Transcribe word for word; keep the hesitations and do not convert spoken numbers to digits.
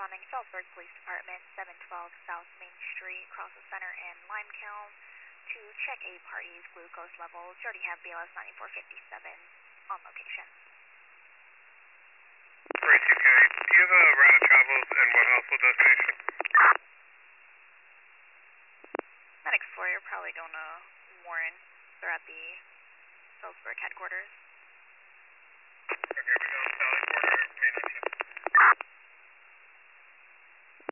responding Salzburg Police Department, seven twelve South Main Street, across the center in Limekiln, to check a party's glucose levels. You already have B L S ninety-four fifty-seven on location. three two K, do you have a route of travel and what household destination? Medics four, you're probably going to Warren. They're at the Salzburg headquarters.